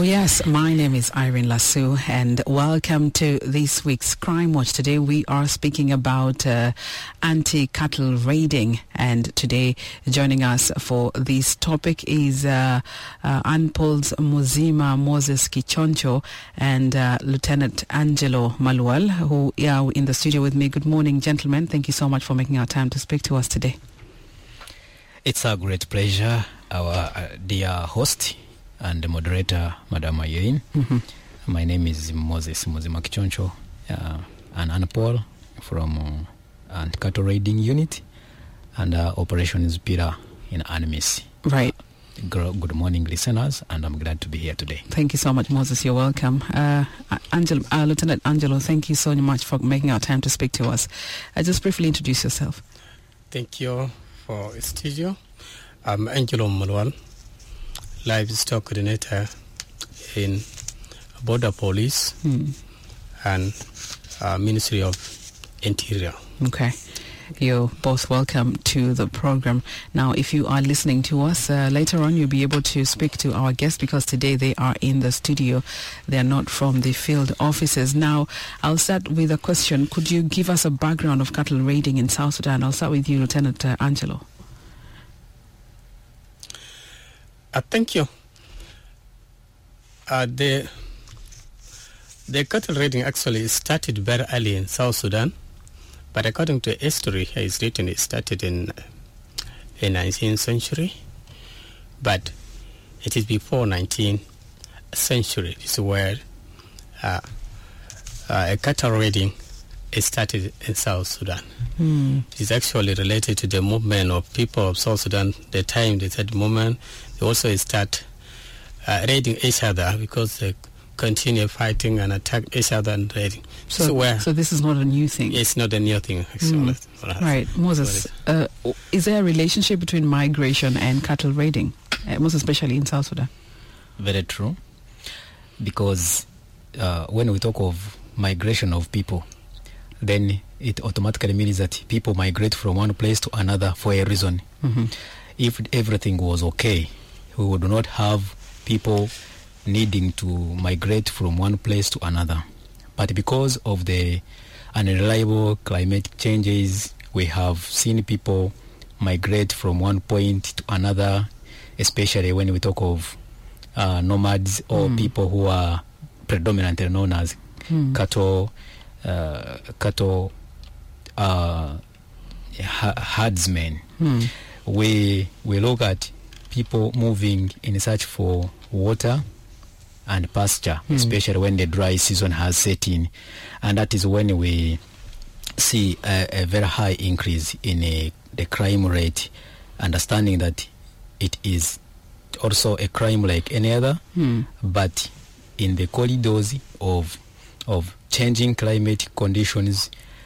Oh yes, my name is Irene Lasso and welcome to this week's Crime Watch. Today we are speaking about anti-cattle raiding, and today joining us for this topic is Anpol's Muzima Moses Kichoncho and Lieutenant Angelo Maluel, who are in the studio with me. Good morning, gentlemen. Thank you so much for making our time to speak to us today. It's a great pleasure, our dear host and the moderator, Madam Irene. Mm-hmm. My name is Moses Muzima Kichoncho, and Anpol from Cattle Raiding Unit and Operations Bureau in ANMIS. Right. Good morning, listeners, and I'm glad to be here today. Thank you so much, Moses. You're welcome. Lieutenant Angelo, thank you so much for making our time to speak to us. Just briefly introduce yourself. Thank you for the studio. I'm Angelo Maluel, livestock coordinator in Border Police and Ministry of Interior. Okay. You're both welcome to the program. Now, if you are listening to us, later on you'll be able to speak to our guests because today they are in the studio. They are not from the field offices. Now, I'll start with a question. Could you give us a background of cattle raiding in South Sudan? I'll start with you, Lieutenant Angelo. Thank you. The cattle raiding actually started very early in South Sudan, but according to history, it's written it started in the 19th century, but it is before 19th century. This is where a cattle raiding started in South Sudan. It is actually related to the movement of people of South Sudan. The time they said movement, they also start raiding each other because they continue fighting and attack each other and raiding. So this is not a new thing? It's not a new thing, actually. Right. Moses, is there a relationship between migration and cattle raiding, most especially in South Sudan? Very true. Because when we talk of migration of people, then it automatically means that people migrate from one place to another for a reason. Mm-hmm. If everything was okay, we would not have people needing to migrate from one place to another. But because of the unreliable climate changes, we have seen people migrate from one point to another, especially when we talk of nomads or people who are predominantly known as cattle herdsmen. We look at people moving in search for water and pasture, especially when the dry season has set in, and that is when we see a very high increase in the crime rate, understanding that it is also a crime like any other, but in the corridors of changing climate conditions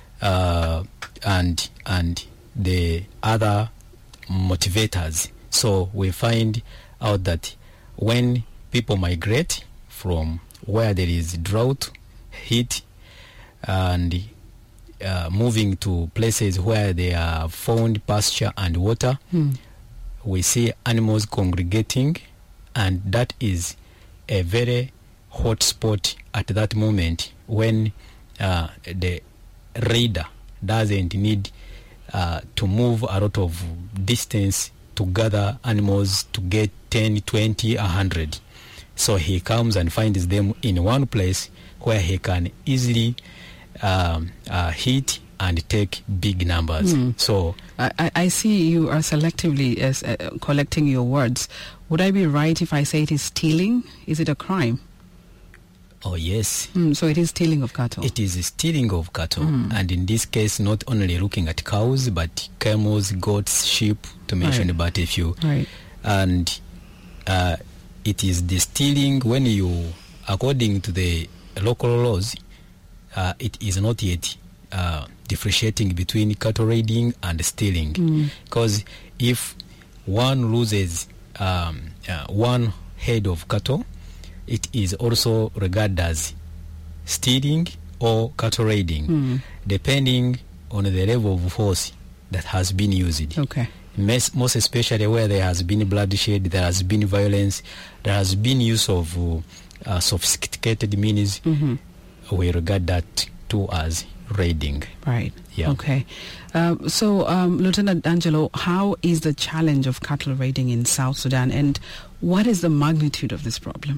and the other motivators. So we find out that when people migrate from where there is drought, heat, and moving to places where they have found pasture and water, we see animals congregating, and that is a very hot spot at that moment when the raider doesn't need to move a lot of distance to gather animals to get 10, 20, 100. So he comes and finds them in one place where he can easily hit and take big numbers. So I see you are selectively collecting your words. Would I be right if I say it is stealing? Is it a crime? Oh, yes. So it is stealing of cattle? It is stealing of cattle. And in this case, not only looking at cows, but camels, goats, sheep, to mention about a few. Right. And it is the stealing when you, according to the local laws, it is not yet differentiating between cattle raiding and stealing. Because if one loses one head of cattle, it is also regarded as stealing or cattle raiding, depending on the level of force that has been used. Okay. most especially where there has been bloodshed, there has been violence, there has been use of sophisticated means. We regard that too as raiding. Right. Yeah. Okay. So, Lieutenant Angelo, how is the challenge of cattle raiding in South Sudan, and what is the magnitude of this problem?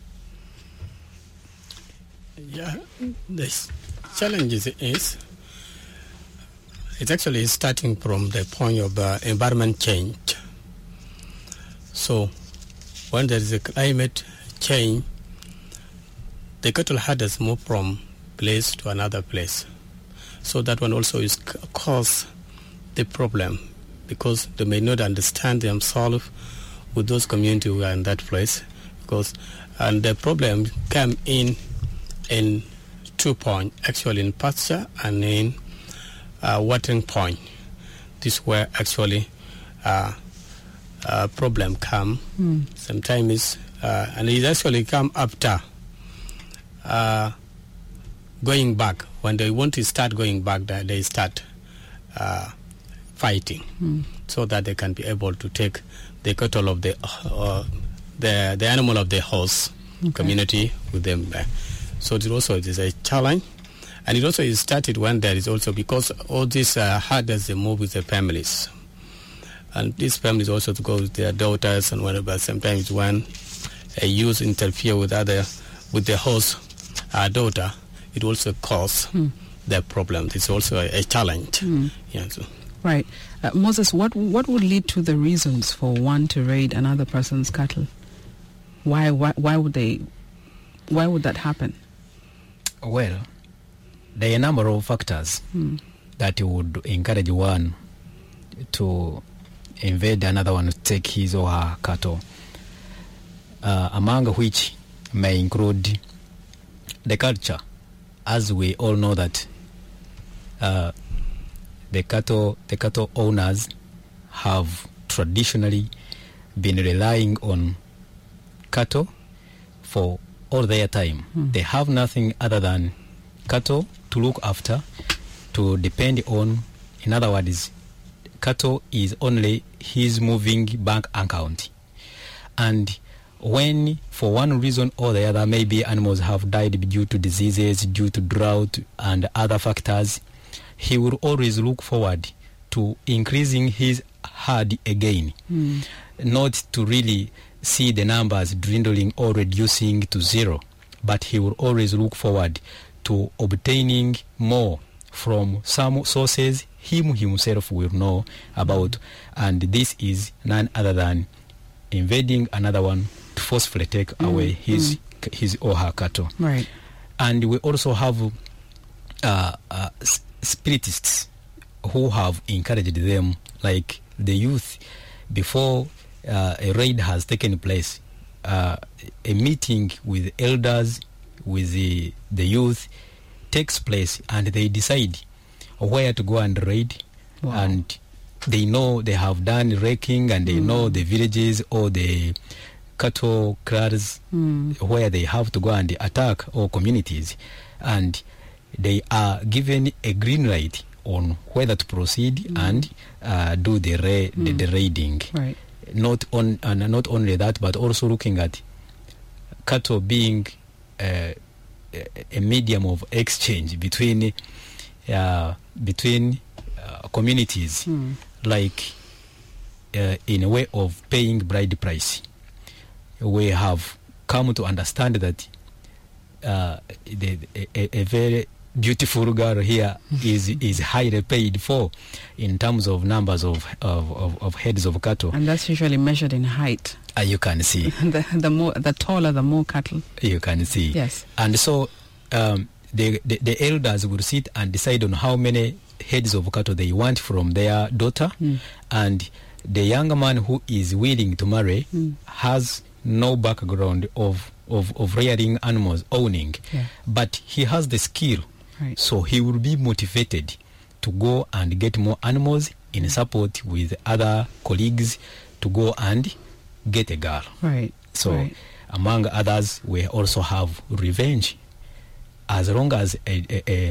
Yeah, this challenge is it's actually starting from the point of environment change. So, when there is a climate change, the cattle herders move from place to another place. So that one also is cause the problem, because they may not understand themselves with those communities who are in that place. And the problem come in 2 points, actually in pasture and in watering point. This is where actually problem come. Sometimes and it actually come after going back. When they want to start going back, they start fighting, so that they can be able to take the cattle of the animal of the host community with them back. So it is a challenge, and it also is started when there is also, because all these herders, they move with their families, and these families also to go with their daughters and whatever. Sometimes when a youth interfere with the host daughter, it also causes the problem. It's also a challenge. Yeah, so. Right. Moses, what would lead to the reasons for one to raid another person's cattle? Why would that happen? Well, there are a number of factors that would encourage one to invade another one to take his or her cattle, among which may include the culture. As we all know that the cattle owners have traditionally been relying on cattle for all their time. They have nothing other than cattle to look after, to depend on. In other words, cattle is only his moving bank account. And when, for one reason or the other, maybe animals have died due to diseases, due to drought and other factors, he will always look forward to increasing his herd again, not to really see the numbers dwindling or reducing to zero, but he will always look forward to obtaining more from some sources him himself will know about, and this is none other than invading another one to forcefully take away his or her cattle. Right. And we also have spiritists who have encouraged them, like the youth, before a raid has taken place, a meeting with elders, with the youth takes place, and they decide where to go and raid. Wow. And they know they have done raking, and they know the villages or the cattle kraals where they have to go and attack, or communities, and they are given a green light on whether to proceed and do the raiding. Right. Not only that, but also looking at cattle being a medium of exchange between communities, like in a way of paying bride price. We have come to understand that a very beautiful girl here is highly paid for in terms of numbers of heads of cattle, and that's usually measured in height. You can see the taller, the more cattle. You can see. Yes. And so the elders will sit and decide on how many heads of cattle they want from their daughter, and the young man who is willing to marry has no background of rearing animals, owning, but he has the skill. Right. So he will be motivated to go and get more animals in support with other colleagues to go and get a girl. Right. So among others, we also have revenge. As long as a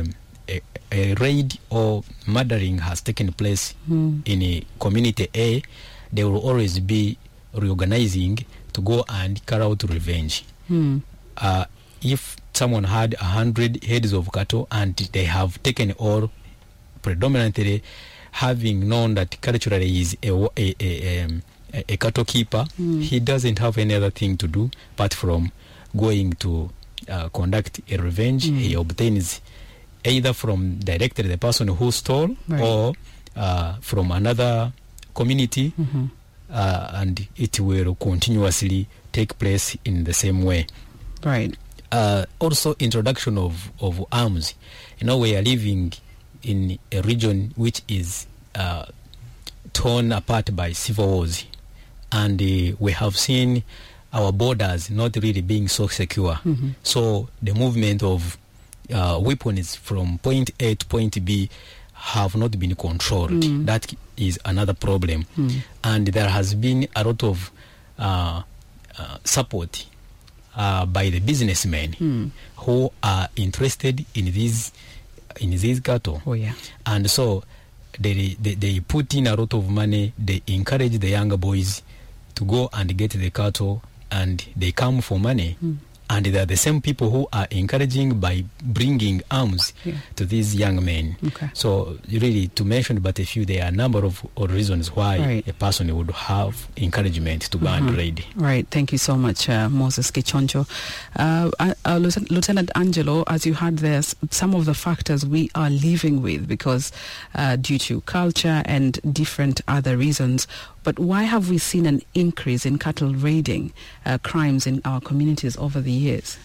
a raid or murdering has taken place in a community A, they will always be reorganizing to go and carry out revenge. If someone had 100 heads of cattle and they have taken all, predominantly having known that culturally is a cattle keeper, he doesn't have any other thing to do apart from going to conduct a revenge. He obtains either from directly the person who stole or from another community, and it will continuously take place in the same way. Right. Also, introduction of arms. We are living in a region which is torn apart by civil wars, and we have seen our borders not really being so secure. So the movement of weapons from point A to point B have not been controlled. That is another problem. And there has been a lot of support by the businessmen who are interested in these cattle. And so they put in a lot of money. They encourage the younger boys to go and get the cattle, and they come for money. And they are the same people who are encouraging by bringing arms to these young men. So really, to mention but a few, there are a number of reasons why a person would have encouragement to go and raid. Right. Thank you so much, Moses Kichoncho. Lieutenant Angelo, as you heard there, some of the factors we are living with because due to culture and different other reasons. But why have we seen an increase in cattle raiding crimes in our communities over the years?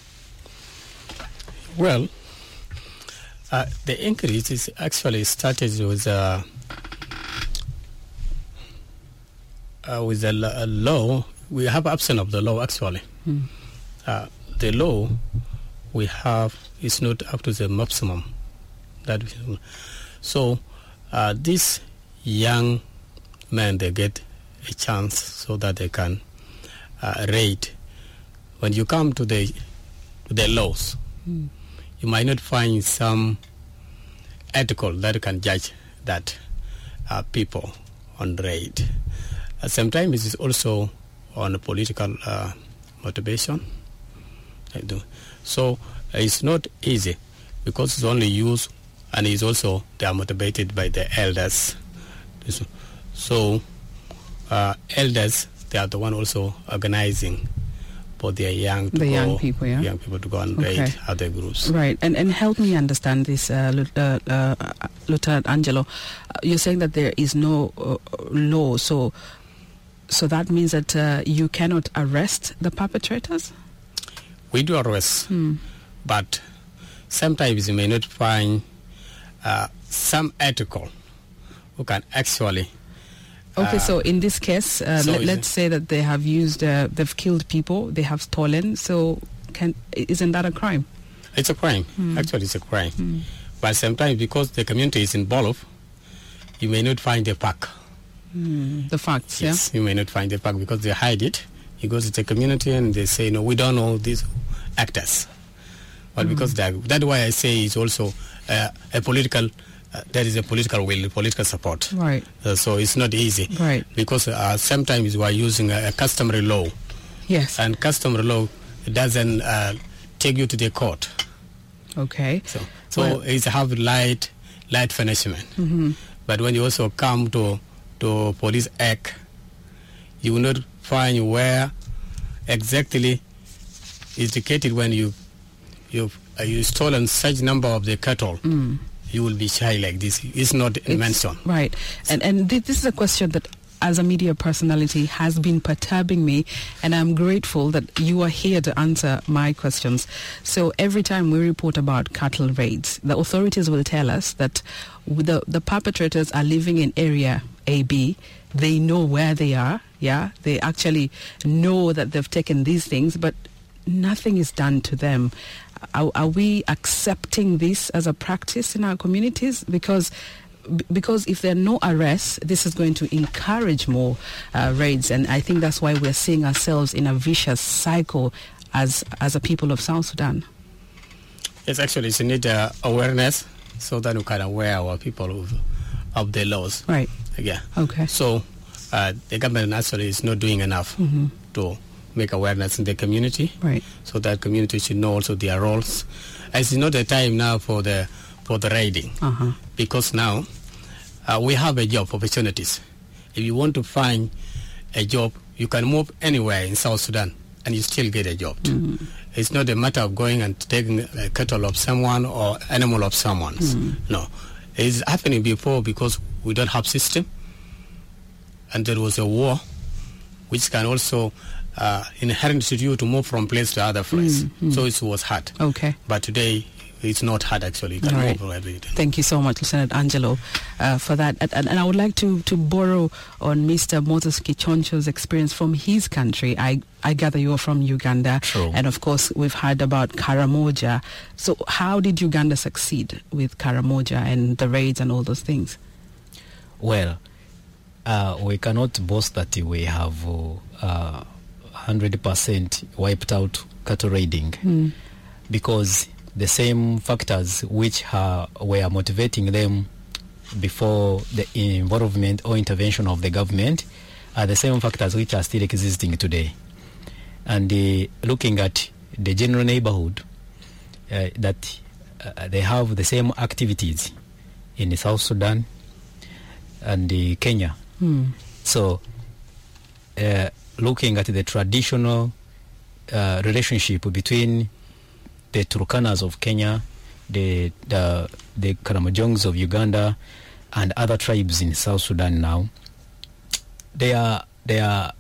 Well, the increase is actually started with a law. We have absence of the law, actually. The law we have is not up to the maximum. So these young men, they get a chance so that they can raid. When you come to the laws, you might not find some article that can judge that people on raid. Sometimes it is also on a political motivation. So it's not easy because it's only used, and it's also they are motivated by the elders. So elders, they are the one also organizing for their young people to go and raid other groups. Right, and help me understand this, Lieutenant Angelo. You're saying that there is no law, so that means that you cannot arrest the perpetrators? We do arrest, but sometimes you may not find some article who can actually. Okay, so in this case, let's say that they have they've killed people, they have stolen. So, isn't that a crime? It's a crime. Actually, it's a crime. But sometimes, because the community is involved, you may not find the pack. The facts, yes, you may not find the pack because they hide it. You go to the community and they say, no, we don't know these actors. But because that's why I say it's also a political. There is a political will, political support. Right. So it's not easy. Right. Because sometimes we are using a customary law. Yes. And customary law doesn't take you to the court. Okay. So it's have light punishment. But when you also come to police act, you will not find where exactly is indicated when you've stolen such number of the cattle. You will be shy like this. It's not mentioned. Right. And this is a question that, as a media personality, has been perturbing me, and I'm grateful that you are here to answer my questions. So every time we report about cattle raids, the authorities will tell us that the perpetrators are living in area AB. They know where they are. Yeah, they actually know that they've taken these things, but nothing is done to them. Are we accepting this as a practice in our communities? Because if there are no arrests, this is going to encourage more raids, and I think that's why we're seeing ourselves in a vicious cycle as a people of South Sudan. Yes, actually, it's need awareness so that we can aware our people of the laws. Right. Yeah. Okay. So the government actually is not doing enough to make awareness in the community. Right. So that community should know also their roles. It's not the time now for the raiding, because now we have a job opportunities. If you want to find a job, you can move anywhere in South Sudan and you still get a job. It's not a matter of going and taking a cattle of someone or animal of someone's. No. It's happening before because we don't have system, and there was a war which can also inherent to you to move from place to other place. So it was hard. Okay. But today it's not hard actually. You can Right. move every day. Thank you so much, Lieutenant Angelo, for that. And I would like to borrow on Mr. Moses Kichoncho's experience from his country. I gather you are from Uganda. True. And of course, we've heard about Karamoja. So how did Uganda succeed with Karamoja and the raids and all those things? Well, we cannot boast that we have 100% wiped out cattle raiding, because the same factors which were motivating them before the involvement or intervention of the government are the same factors which are still existing today. And looking at the general neighborhood, that they have the same activities in South Sudan and Kenya. So looking at the traditional relationship between the Turkanas of Kenya, the Karamojongs of Uganda, and other tribes in South Sudan now, they are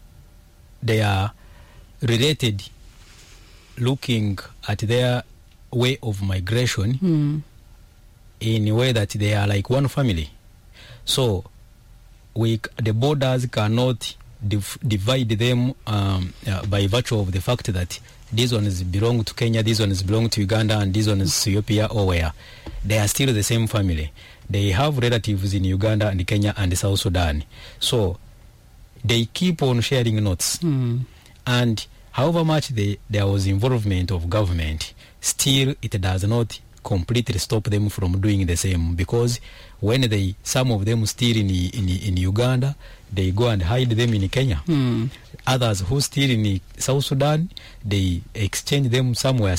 related, looking at their way of migration in a way that they are like one family. So the borders cannot divide them by virtue of the fact that these ones belong to Kenya, these ones belong to Uganda, and these ones Ethiopia or where. They are still the same family. They have relatives in Uganda and Kenya and South Sudan. So they keep on sharing notes. And however much there was involvement of government, still it does not completely stop them from doing the same, because when some of them still in Uganda, they go and hide them in Kenya. Others who still in South Sudan, they exchange them somewhere.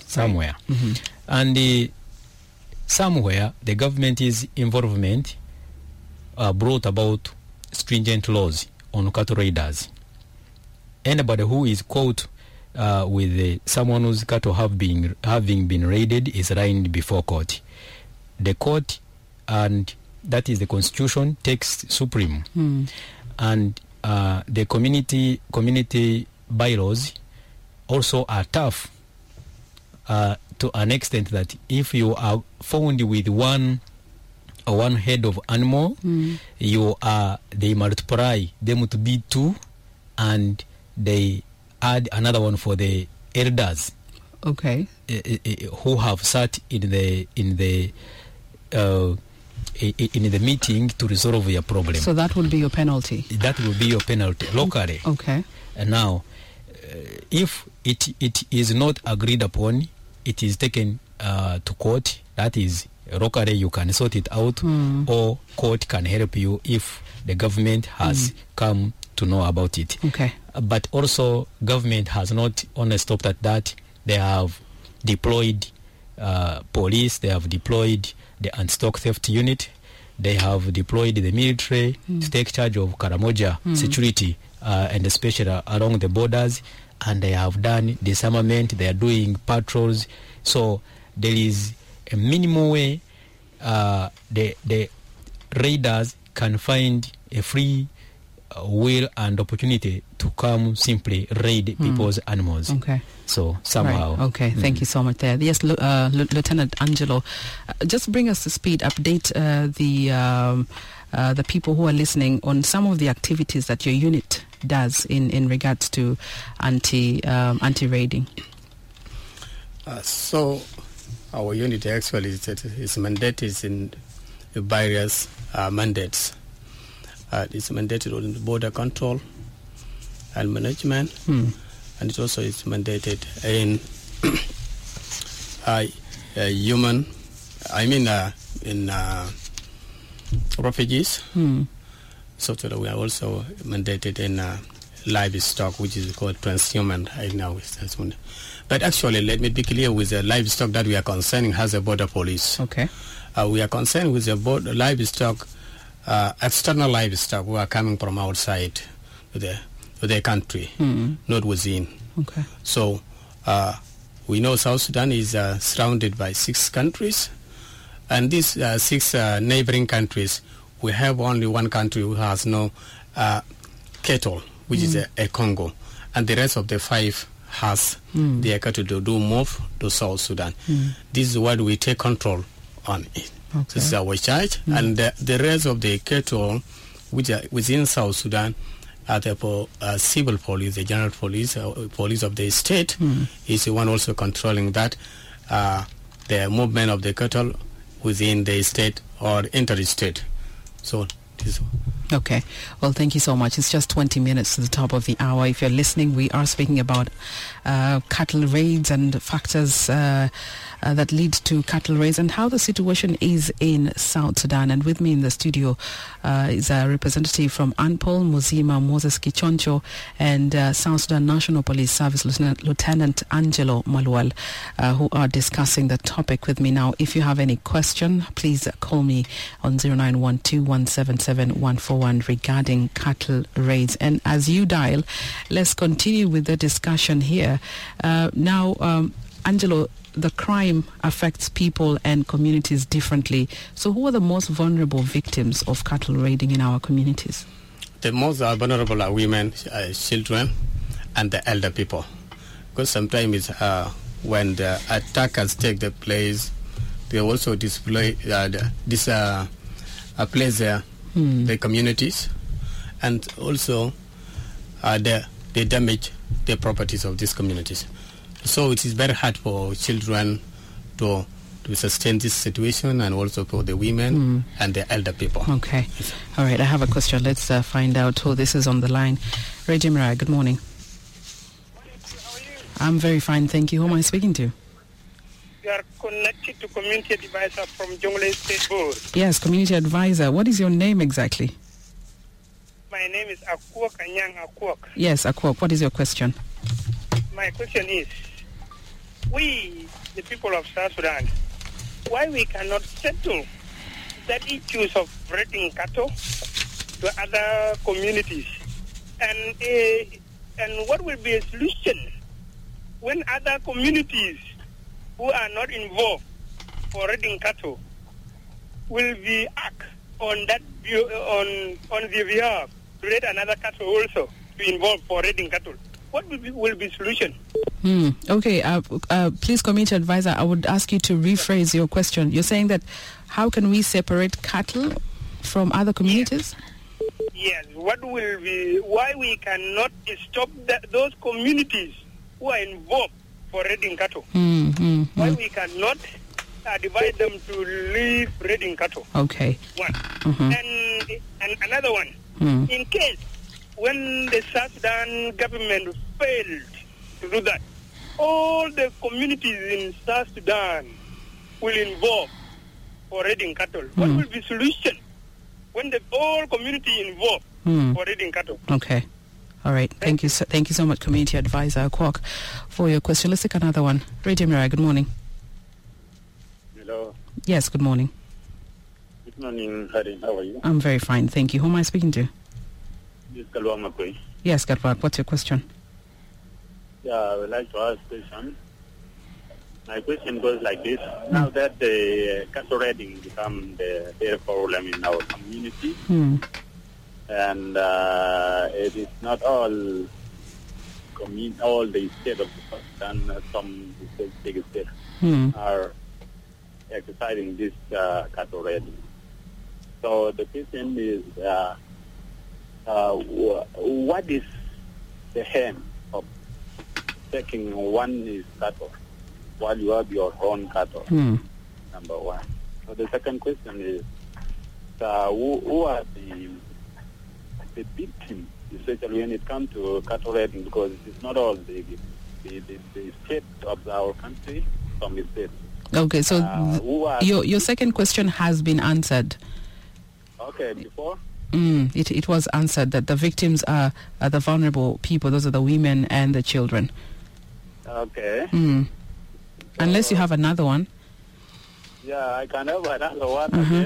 And somewhere the government's involvement brought about stringent laws on cattle raiders. Anybody who is caught with someone whose cattle having been raided is arraigned before court. The court, and that is the constitution, takes supreme. And the community bylaws also are tough to an extent that if you are found with one head of animal, they multiply them to be 2, and they add another one for the elders. Okay. Who have sat in the meeting to resolve your problem. So that would be your penalty. That will be your penalty locally. Okay. And now, if it is not agreed upon, it is taken to court. That is, locally you can sort it out, or court can help you if the government has come to know about it. Okay. But also, government has not only stopped at that. They have deployed police. They have deployed the anti-stock theft unit. They have deployed the military to take charge of Karamoja security, and especially along the borders. And they have done disarmament. They are doing patrols. So there is a minimal way the raiders can find a free will and opportunity to come simply raid people's animals. Okay. So somehow. Right. Okay. Thank you so much there. Yes, Lieutenant Angelo, just bring us to speed. Update the people who are listening on some of the activities that your unit does in regards to anti-raiding. So our unit actually is mandated in various mandates. It's mandated on border control and management, and it also is mandated in human refugees. So we are also mandated in livestock, which is called transhuman right now. But actually, let me be clear with the livestock that we are concerning has a border police. Okay. We are concerned with the livestock, external livestock who are coming from outside the country, not within. Okay. So we know South Sudan is surrounded by 6 countries, and these 6 neighboring countries, we have only one country who has no cattle, which is a Congo, and the rest of the 5 has their cattle to move to South Sudan. This is what we take control on it. Okay. This is our charge, and the rest of the cattle which are within South Sudan are the civil police, the general police, police of the state, is the one also controlling that the movement of the cattle within the state or interstate. So this. Okay. Well, thank you so much. It's just 20 minutes to the top of the hour. If you're listening, we are speaking about cattle raids and factors that lead to cattle raids and how the situation is in South Sudan. And with me in the studio is a representative from ANPOL, Muzima Moses Kichoncho, and South Sudan National Police Service Lieutenant Angelo Maluel, who are discussing the topic with me now. If you have any question, please call me on 0912-177-141 regarding cattle raids. And as you dial, let's continue with the discussion here. Now, Angelo, the crime affects people and communities differently. So who are the most vulnerable victims of cattle raiding in our communities? The most vulnerable are women, children, and the elder people. Because sometimes when the attackers take the place, they also display the communities, and also they damage the properties of these communities. So it is very hard for children to sustain this situation, and also for the women and the elder people. Okay. All right, I have a question. Let's find out who this is on the line. Reggie Mirai, good morning. How are you? I'm very fine, thank you. Who am I speaking to? You are connected to Community Advisor from Jonglei State Board. Yes, Community Advisor. What is your name exactly? My name is Akwok Anyang Akwok. Yes, Akwok. What is your question? My question is, we, the people of South Sudan, why we cannot settle that issues of breeding cattle to other communities? And what will be a solution when other communities who are not involved for raiding cattle will be act on that on the behalf to raid another cattle also to involve for raiding cattle? What will be solution? Okay, please, Community Advisor, I would ask you to rephrase your question. You're saying that how can we separate cattle from other communities? Yes. What will be, why we cannot stop those communities who are involved for raiding cattle? Why we cannot advise them to leave raiding cattle? Okay. One. And another one. In case when the South Sudan government failed to do that, all the communities in South Sudan will involve for raiding cattle. What will be solution when the whole community involved for raiding cattle? Okay. All right. Thank you so much, Community Advisor Kwok, for your question. Let's take another one. Radio Mirai, good morning. Hello. Yes, good morning. Good morning, Harry. How are you? I'm very fine, thank you. Who am I speaking to? This is Kalwang Makwe. Yes, Gatwak. What's your question? Yeah, I would like to ask a question. My question goes like this. Now that the cattle raiding become the problem in our community, and it is not all the state of Pakistan, some big states are exercising this cattle raiding. So the question is, what is the aim of taking one cattle while you have your own cattle? Number one. So the second question is, who are the victims, especially when it comes to cattle raiding? Because it's not all the state of our country, some states. Okay, so your second question has been answered. Okay, before? It was answered that the victims are the vulnerable people. Those are the women and the children. Okay. Unless you have another one. Yeah, I can have another one. Okay.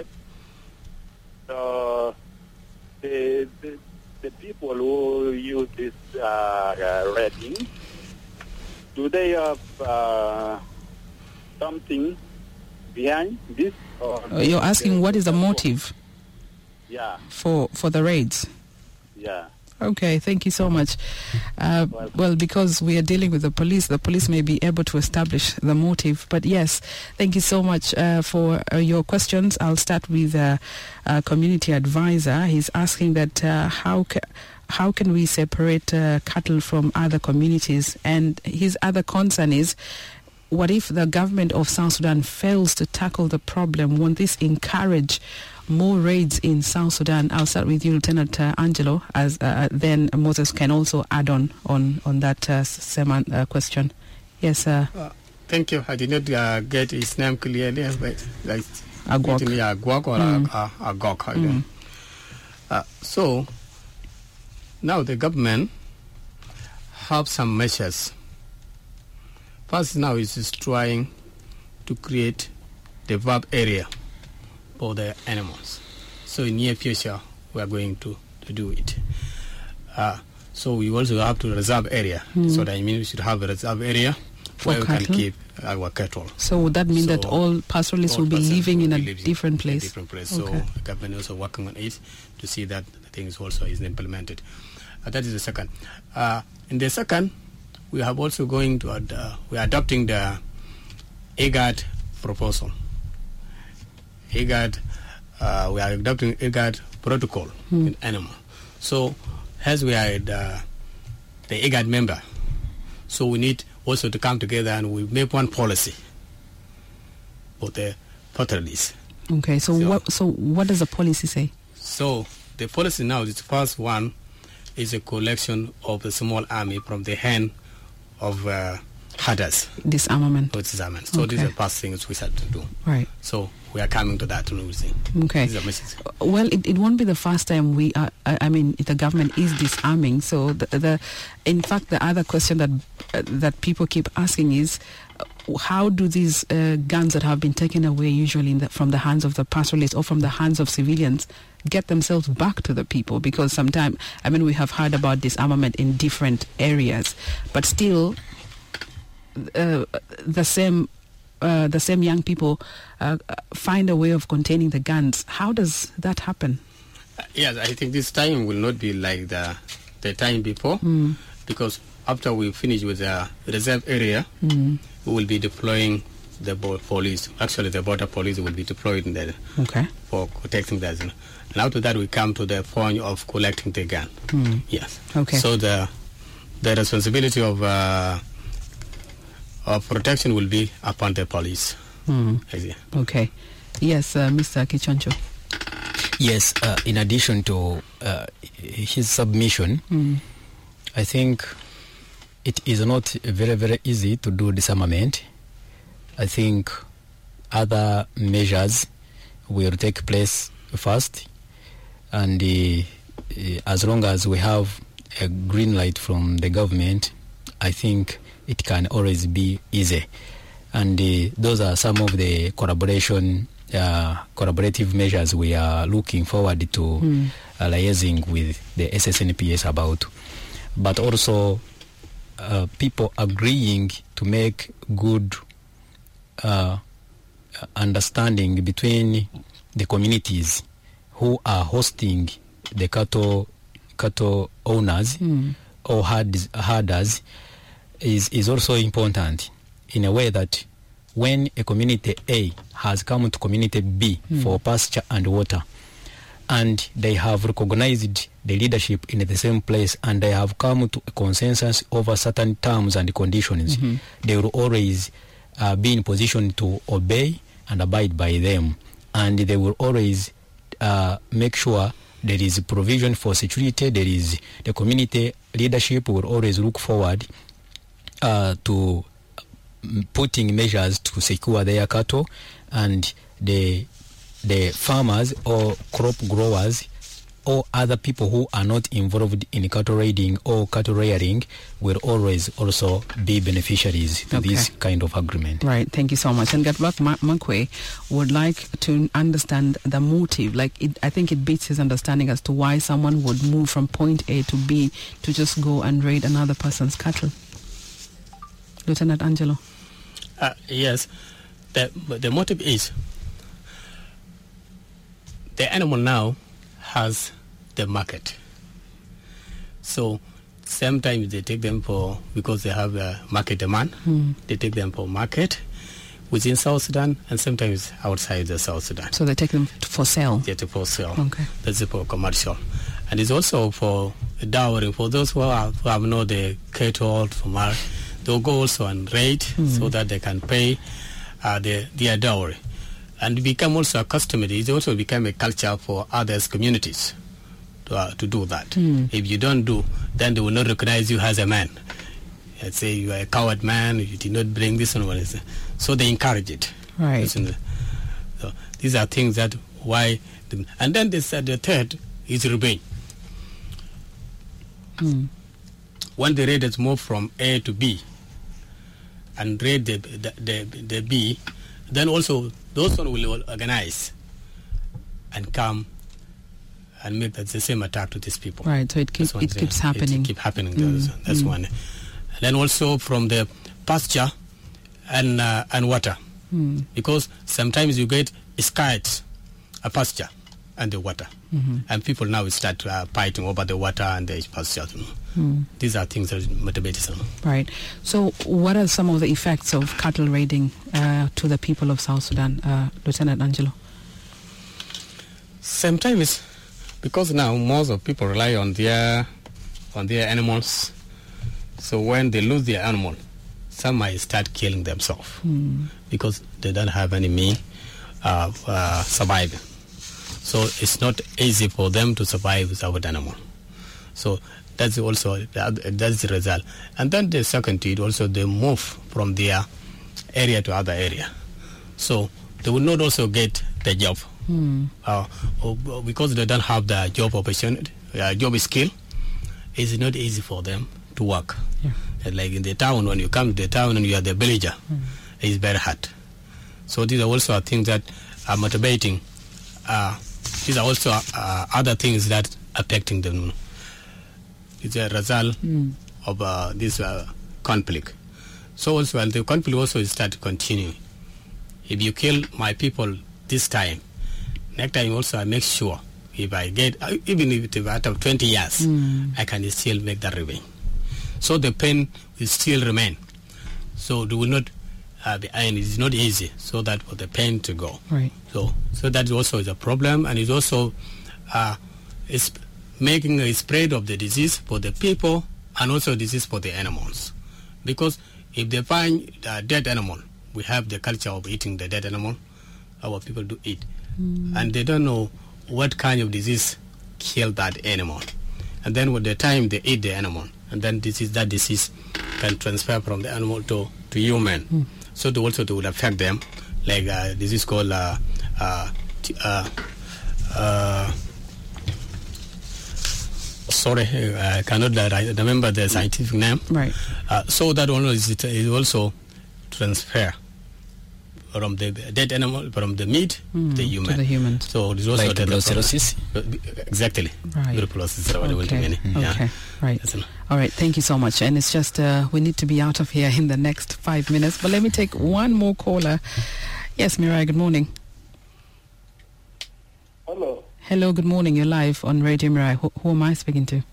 So the people who use this rating, do they have something behind this? Or you're asking what is the motive? Yeah. For the raids. Yeah. Okay, thank you so much. Well, because we are dealing with the police may be able to establish the motive. But yes, thank you so much for your questions. I'll start with a community advisor. He's asking that how can we separate cattle from other communities? And his other concern is, what if the government of South Sudan fails to tackle the problem? Won't this encourage more raids in South Sudan? I'll start with you, Lieutenant Angelo, as then Moses can also add on that same question. Yes, thank you. I did not get his name clearly, but like Agwok or Agok. So now the government have some measures. First, now is trying to create the VAB area for the animals. So in near future, we are going to do it. So we also have to reserve area. So that means we should have a reserve area where we can keep our cattle. So would that mean that all pastoralists will be living in a different place? In a different place. Okay. So the government is also working on it to see that the things also is implemented. That is the second. In the second, we have also going to we are adopting the IGAD proposal. IGAD, we are adopting IGAD protocol in animal. So as we are the IGAD member, so we need also to come together and we make one policy for the pastoralists. Okay, so what does the policy say? So the policy now, the first one is a collection of the small army from the hand of herders. Disarmament. So these are past things we had to do. Right. So we are coming to that. Okay. Well, it won't be the first time we are. The government is disarming. So in fact, the other question that people keep asking is, how do these guns that have been taken away, usually from the hands of the pastoralists or from the hands of civilians, get themselves back to the people? Because sometimes, we have heard about disarmament in different areas, but still, the same young people find a way of containing the guns. How does that happen? Yes, I think this time will not be like the time before, because after we finish with the reserve area, we will be deploying the police. Actually, the border police will be deployed in there for protecting that. And after that, we come to the point of collecting the gun. Yes. Okay. So the responsibility of protection will be upon the police. Okay. Yes, Mr. Kichoncho. Yes, in addition to his submission, I think it is not very, very easy to do disarmament. I think other measures will take place first, and as long as we have a green light from the government, I think it can always be easy. And those are some of the collaborative measures we are looking forward to liaising with the SSNPS about. But also people agreeing to make good understanding between the communities who are hosting the cattle owners or herders is also important, in a way that when a community A has come to community B for pasture and water, and they have recognized the leadership in the same place, and they have come to a consensus over certain terms and conditions, they will always be in position to obey and abide by them, and they will always make sure there is provision for security. There is the community leadership will always look forward to putting measures to to secure their cattle, and the farmers or crop growers or other people who are not involved in cattle raiding or cattle rearing will always also be beneficiaries to this kind of agreement. Right, thank you so much. And Goodluck Makwe would like to understand the motive. I think it beats his understanding as to why someone would move from point A to B to just go and raid another person's cattle. Lieutenant Angelo. Yes, the motive is the animal now has the market. So sometimes they take them because they have a market demand. They take them for market within South Sudan and sometimes outside the South Sudan. So they take them for sale? Yeah, for sale. Okay. That's for commercial. And it's also for dowry. For those who have the cattle from our, they'll go also and raid so that they can pay their dowry. And become also a customary. It also become a culture for others communities to do that. If you don't do, then they will not recognize you as a man. Let's say you are a coward man, you did not bring this one. So they encourage it. Right. So these are things that why. And then they said the third is revenge. When the raiders move from A to B and raid the B, then also those one will organize and come and make the same attack to these people. Right, so it keeps happening. It keeps happening. That's one. And then also from the pasture and water, because sometimes you get scarce a pasture and the water, and people now start fighting over the water and the pasture. These are things that motivate them. Right. So what are some of the effects of cattle raiding to the people of South Sudan, Lieutenant Angelo? Sometimes, because now most of people rely on their animals, so when they lose their animal, some might start killing themselves because they don't have any means of surviving. So it's not easy for them to survive without animal. So that's also that's the result. And then the second thing, also they move from their area to other area. So they will not also get the job because they don't have the job opportunity, job skill. It's not easy for them to work. Like in the town, when you come to the town and you are the villager, it's very hard. So these are also things that are motivating. These are also other things that affecting them. It's a result of this conflict. So also, and the conflict also start continuing. If you kill my people this time, next time also I make sure if I get, even if it's out of 20 years, I can still make that revenge. So the pain will still remain. So they will not be iron. It's not easy. So that for the pain to go. Right. So that also is a problem, and it's also it's making a spread of the disease for the people and also disease for the animals. Because if they find a dead animal, we have the culture of eating the dead animal. Our people do eat, and they don't know what kind of disease killed that animal. And then with the time they eat the animal, and then that disease can transfer from the animal to human. So they will affect them, like disease called sorry, I cannot remember the scientific name. Right. So that is also transfer from the dead animal, from the meat to the human. To the human. So it's also like tuberculosis. Exactly. Right. Tuberculosis. Okay. Right. All right. Thank you so much. And it's just we need to be out of here in the next 5 minutes. But let me take one more caller. Yes, Mirai. Good morning. Hello. Hello. Good morning. You're live on Radio Mirai. Who am I speaking to?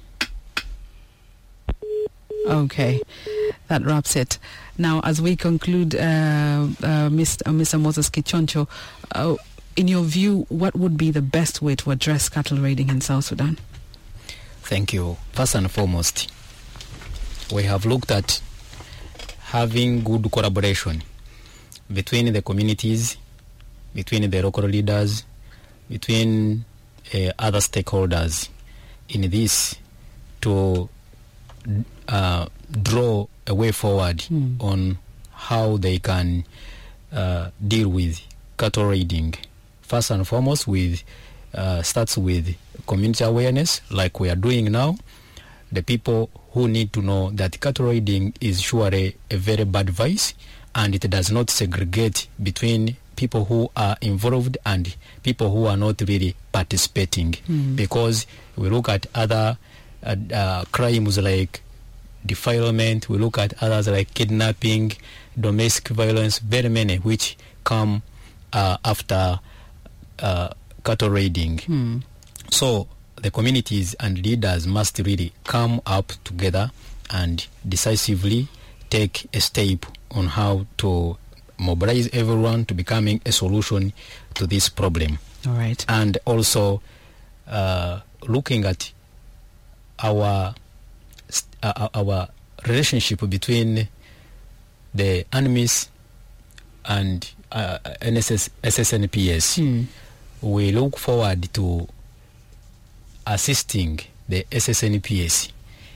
Okay, that wraps it. Now, as we conclude, Mr. Moses Kichoncho, in your view, what would be the best way to address cattle raiding in South Sudan? Thank you. First and foremost, we have looked at having good collaboration between the communities, between the local leaders, between other stakeholders in this to draw a way forward on how they can deal with cattle raiding. First and foremost, starts with community awareness, like we are doing now. The people who need to know that cattle raiding is surely a very bad vice, and it does not segregate between people who are involved and people who are not really participating. Because we look at other crimes like defilement, we look at others like kidnapping, domestic violence, very many which come after cattle raiding. So the communities and leaders must really come up together and decisively take a step on how to mobilize everyone to becoming a solution to this problem. All right. And also looking at our relationship between the enemies and SSNPS. We look forward to assisting the SSNPS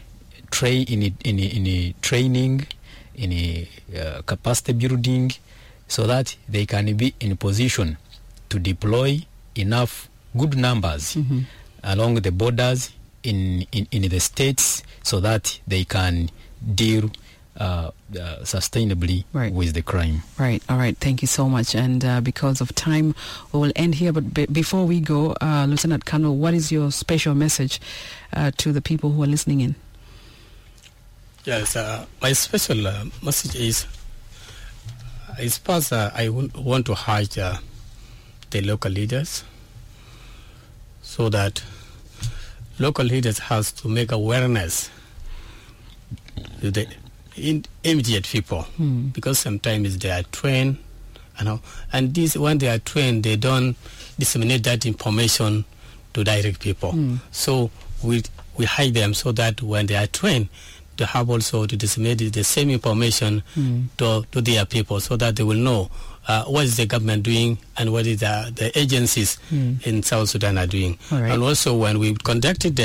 in training, in capacity building, so that they can be in position to deploy enough good numbers along the borders in the states, so that they can deal sustainably with the crime. Right. All right. Thank you so much. And because of time, we will end here. But before we go, Lieutenant Colonel, what is your special message to the people who are listening in? Yes, my special message is, I suppose I want to urge the local leaders, so that local leaders has to make awareness to the immediate people, because sometimes they are trained, and this, when they are trained, they don't disseminate that information to direct people. So we hide them, so that when they are trained, to have also to disseminate the same information to their people, so that they will know what is the government doing and what is the agencies in South Sudan are doing. Right. And also, when we conducted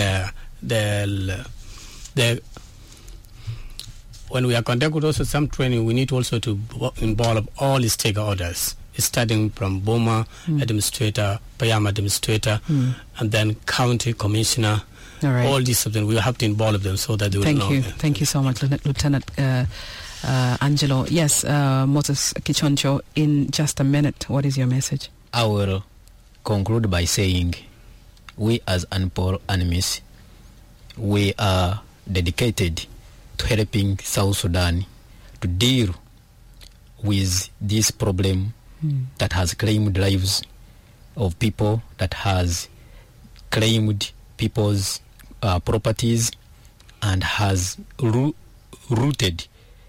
when we are conducting also some training, we need also to involve all the stakeholders, starting from Boma administrator, Payam administrator, and then county commissioner. All these subjects, we have to involve them, so that they will know. Thank you so much, Lieutenant Angelo. Yes, Moses Kichoncho, in just a minute, what is your message? I will conclude by saying, we as UNPOL enemies, we are dedicated to helping South Sudan to deal with this problem that has claimed lives of people, that has claimed people's properties, and has rooted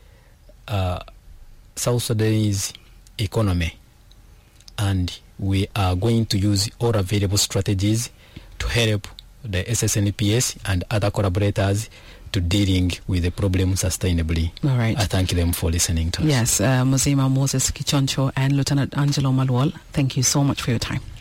South Sudanese economy. And we are going to use all available strategies to help the SSNPS and other collaborators to dealing with the problem sustainably. All right. I thank them for listening to us. Yes, Mzima Moses Kichoncho and Lieutenant Angelo Malwal, thank you so much for your time.